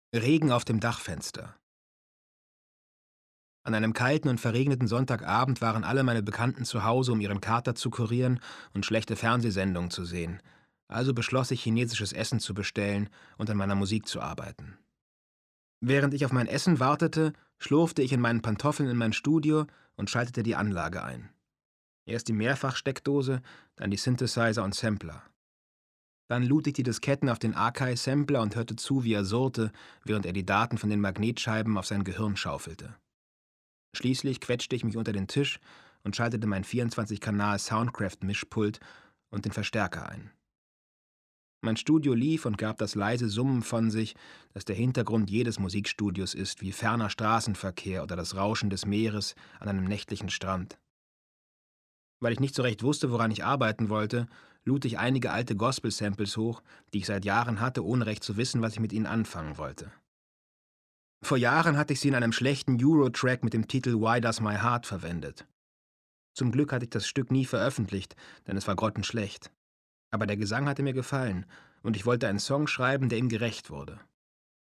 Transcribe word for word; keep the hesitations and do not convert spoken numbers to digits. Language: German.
Regen auf dem Dachfenster. An einem kalten und verregneten Sonntagabend waren alle meine Bekannten zu Hause, um ihren Kater zu kurieren und schlechte Fernsehsendungen zu sehen. Also beschloss ich, chinesisches Essen zu bestellen und an meiner Musik zu arbeiten. Während ich auf mein Essen wartete, schlurfte ich in meinen Pantoffeln in mein Studio und schaltete die Anlage ein. Erst die Mehrfachsteckdose, dann die Synthesizer und Sampler. Dann lud ich die Disketten auf den Akai-Sampler und hörte zu, wie er surrte, während er die Daten von den Magnetscheiben auf sein Gehirn schaufelte. Schließlich quetschte ich mich unter den Tisch und schaltete mein vierundzwanzig Kanal Soundcraft-Mischpult und den Verstärker ein. Mein Studio lief und gab das leise Summen von sich, das der Hintergrund jedes Musikstudios ist, wie ferner Straßenverkehr oder das Rauschen des Meeres an einem nächtlichen Strand. Weil ich nicht so recht wusste, woran ich arbeiten wollte, lud ich einige alte Gospel-Samples hoch, die ich seit Jahren hatte, ohne recht zu wissen, was ich mit ihnen anfangen wollte. Vor Jahren hatte ich sie in einem schlechten Euro-Track mit dem Titel Why Does My Heart verwendet. Zum Glück hatte ich das Stück nie veröffentlicht, denn es war grottenschlecht. Aber der Gesang hatte mir gefallen, und ich wollte einen Song schreiben, der ihm gerecht wurde.